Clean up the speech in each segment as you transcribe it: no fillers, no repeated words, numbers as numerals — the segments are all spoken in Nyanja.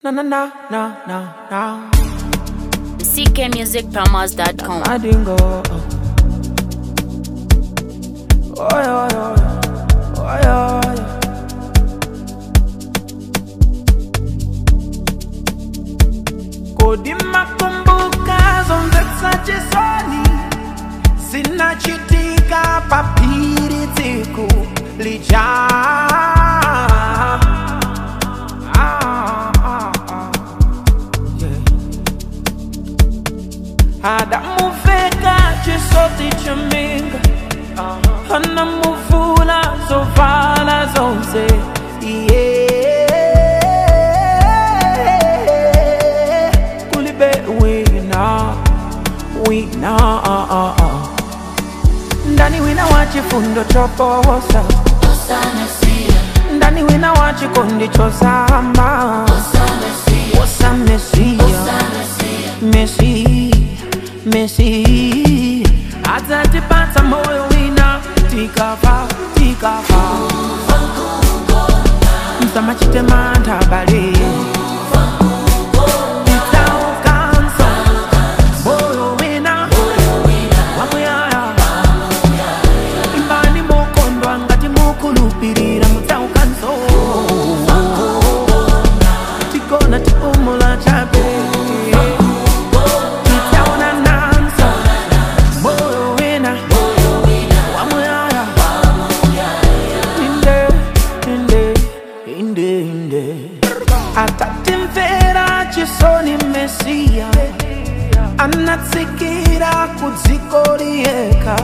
No. ckmusicpromos.com. I didn't go. Oh. Kodima kumbuka zonde chisoni zinachitika papiri tiku lijaa. Adamuveka chisoti chaminga anamuvula zovala zonse kulibe wina ndani wina wachifundo choposa ndani wina wachikondi chosama osa Messi atatipata moyo wina tikafa msamachite mantabale itaukanso moyo wina wamuyaya imbani mukondwa ngati mukulupirira mutaukanso tikona tipumula chabe atatimvera chisoni Mesia anatsikira kudziko liyeka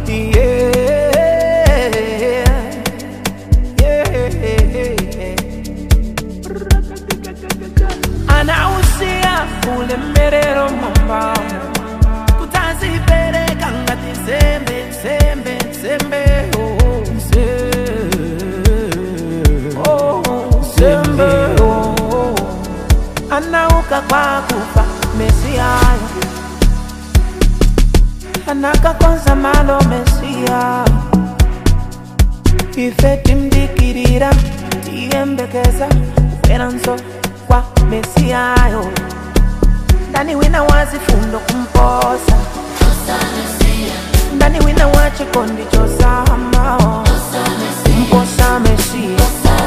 anausia ulemerero mwambamo kutazipereka ngati nsembe anauka kwa kufa Mesia anakakonza malo Mesia ife timdikirira tiyembekeza kuperanso kwa Mesia ndani wina wazifundo kumposa ndani wina wachikondi chosama mposa Mesia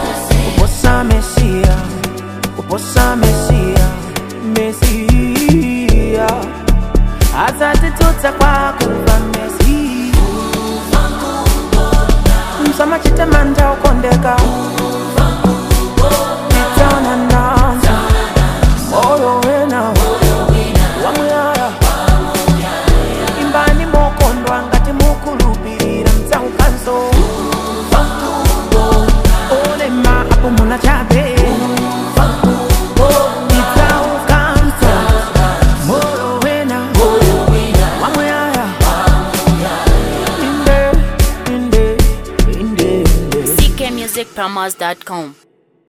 azatituta kwa kuva Messi msamachite manja ukondeka itana nanza moyo wena wamuyaya imbani mokondwa ngati mukulupirira mtsaukanso olema apo muna chabe ckmusicpromos.com.